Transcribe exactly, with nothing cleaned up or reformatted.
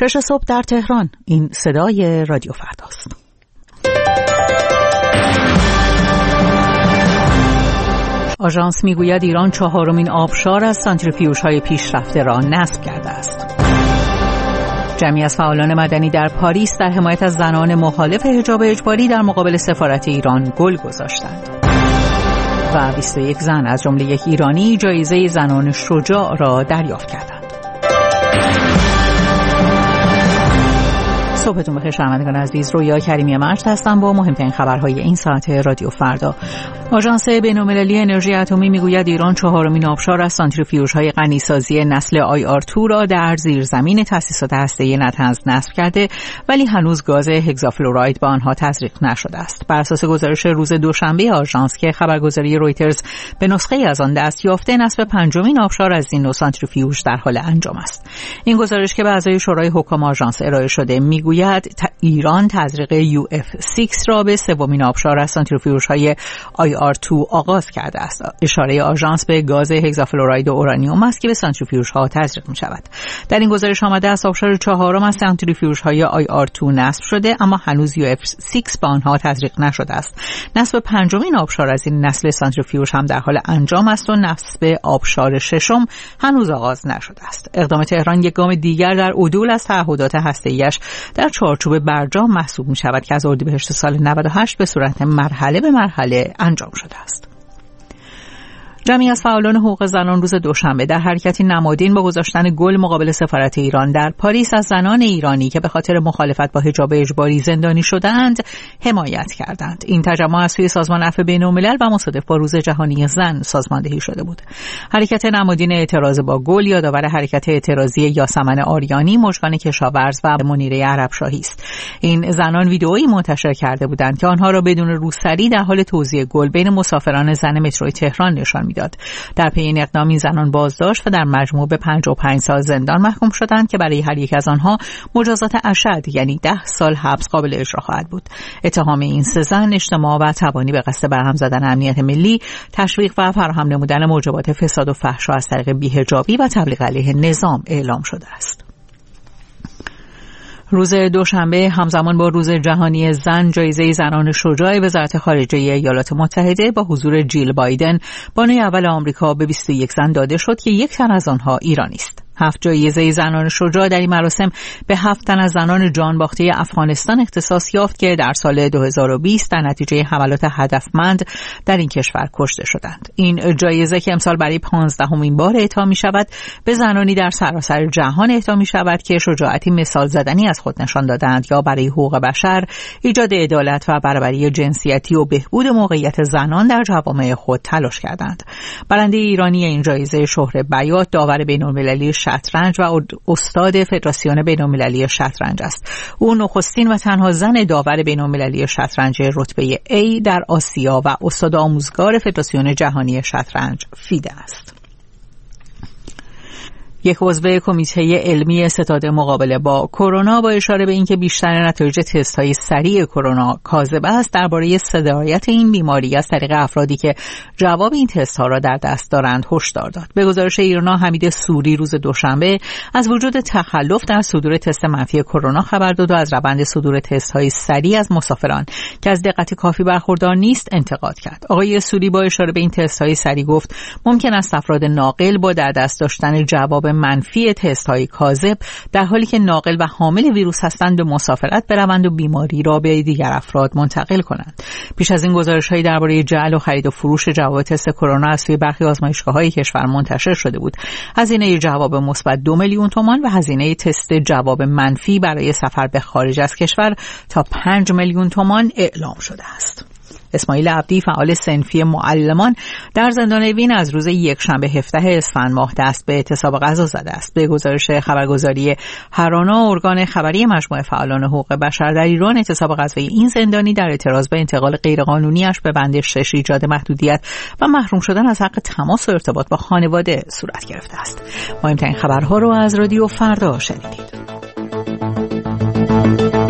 شش صبح در تهران. این صدای رادیو فرداست. آژانس میگوید ایران چهارمین آبشار از سانتریفیوژهای پیشرفته را نصب کرده است. جمعی از فعالان مدنی در پاریس در حمایت از زنان مخالف حجاب اجباری در مقابل سفارت ایران گل گذاشتند. و بیست و یک زن از جمله یک ایرانی جایزه زنان شجاع را دریافت کردند. صبحتون بخیر شنوندگان عزیز، رویا کریمی مجد هستم با مهمترین خبرهای این ساعت رادیو فردا. آژانس بین‌المللی انرژی اتمی میگوید ایران چهارمین آبشار از سانتریفیوژهای غنیسازی نسل آی آر دو را در زیرزمین تأسیسات هسته‌ای نتنز نصب کرده، ولی هنوز گاز هگزافلوراید با آنها تزریق نشده است. بر اساس گزارش روز دوشنبه آژانس که خبرگزاری رویترز به نسخه‌ای از آن دست یافته، نصب پنجمین آبشار از این نوع سانتریفیوژ در حال انجام است. این گزارش که به اعضای شورای حکام آژانس ارائه شده میگوید ایران تزریق یو اف شش را به سومین آبشار از سانتریفیوژهای آی آر دو آغاز کرده است. اشاره آژانس به گاز هگزافلوراید و اورانیوم است که به سانتریفیوژها تزریق می شود. در این گزارش آمده است آبشار چهارم از سانتریفیوژهای آی آر دو نصب شده، اما هنوز یو اف شش به آنها تزریق نشده است. نصب پنجمین آبشار از این نسل سانتریفیوژ هم در حال انجام است و نصب آبشار ششم هنوز آغاز نشده است. اقدام تهران یک گام دیگر در عدول از تعهدات هسته‌ایش در چارچوب برجام محسوب می شود که از اردیبهشت سال نود و هشت به صورت مرحله به مرحله انجام شده است. جمعی از فعالان حقوق زنان روز دوشنبه در حرکتی نمادین با گذاشتن گل مقابل سفارت ایران در پاریس از زنان ایرانی که به خاطر مخالفت با حجاب اجباری زندانی شدند حمایت کردند. این تجمع از سوی سازمان عفو بین‌الملل و مصادف با روز جهانی زن سازماندهی شده بود. حرکت نمادین اعتراض با گل یادآور حرکت اعتراضی یاسمن آریانی، مژگان کشاورز و منیره عربشاهی است. این زنان ویدئویی منتشر کرده بودند که آنها را بدون روسری در حال توزیع گل بین مسافران زن متروی تهران نشان داد. در پی این اقدام این زنان بازداشت و در مجموع به پنجاه و پنج سال زندان محکوم شدند که برای هر یک از آنها مجازات اشد یعنی ده سال حبس قابل اجرا خواهد بود. اتهام این سه زن اجتماع و تبانی به قصد برهم زدن امنیت ملی، تشویق و فراهم نمودن موجبات فساد و فحشا از طریق بی‌حجابی و تبلیغ علیه نظام اعلام شده است. روز دوشنبه همزمان با روز جهانی زن، جایزه زنان شجاع وزارت خارجه ایالات متحده با حضور جیل بایدن، بانوی اول آمریکا، به بیست و یک زن داده شد که یک تن از آنها ایرانی است. هفت جایزه زنان شجاع در این مراسم به هفت تن از زنان جانباخته افغانستان اختصاص یافت که در سال دو هزار و بیست در نتیجه حملات هدفمند در این کشور کشته شدند. این جایزه که امسال برای پانزدهمین بار اعطا می شود به زنانی در سراسر جهان اعطا می شود که شجاعتی مثال زدنی از خود نشان دادند یا برای حقوق بشر، ایجاد عدالت و برابری جنسیتی و بهبود موقعیت زنان در جوامع خود تلاش کردند. برنده ایرانی این جایزه شهره بیات، داور بین‌المللی شطرنج و استاد فدراسیون بین‌المللی شطرنج است. او نخستین و تنها زن داور بین‌المللی شطرنج رتبه A در آسیا و استاد آموزگار فدراسیون جهانی شطرنج فیده است. یک عضو کمیته علمی ستاد مقابله با کرونا با اشاره به اینکه بیشتر نتایج تست‌های سریع کرونا کاذب است، درباره سرایت این بیماری از طریق افرادی که جواب این تست‌ها را در دست دارند هشدار داد. به گزارش ایرنا، حمید سوری روز دوشنبه از وجود تخلف در صدور تست منفی کرونا خبر داد و از روند صدور تست‌های سریع از مسافران که از دقت کافی برخوردار نیست انتقاد کرد. آقای سوری با اشاره به این تست‌های سریع گفت ممکن است افراد ناقل با در دست داشتن جواب منفی تست های کاذب در حالی که ناقل و حامل ویروس هستند به مسافرت بروند و بیماری را به دیگر افراد منتقل کنند. پیش از این گزارش‌هایی درباره جعل و خرید و فروش جواب تست کرونا از سوی برخی آزمایشگاه‌های کشور منتشر شده بود. هزینه جواب مثبت دو میلیون تومان و هزینه تست جواب منفی برای سفر به خارج از کشور تا پنج میلیون تومان اعلام شده است. اسماعیل عبدی، فعال صنفی معلمان در زندان وین، از روز یکشنبه هفدهم اسفند ماه دست به اعتصاب غذا زده است. به گزارش خبرگزاری هرانا، ارگان خبری مجموعه فعالان حقوق بشر در ایران، اعتصاب غذایی این زندانی در اعتراض به انتقال غیرقانونیش به بند شش ایجاد محدودیت و محروم شدن از حق تماس و ارتباط با خانواده صورت گرفته است. مهمترین خبرها رو از رادیو فردا شنیدید.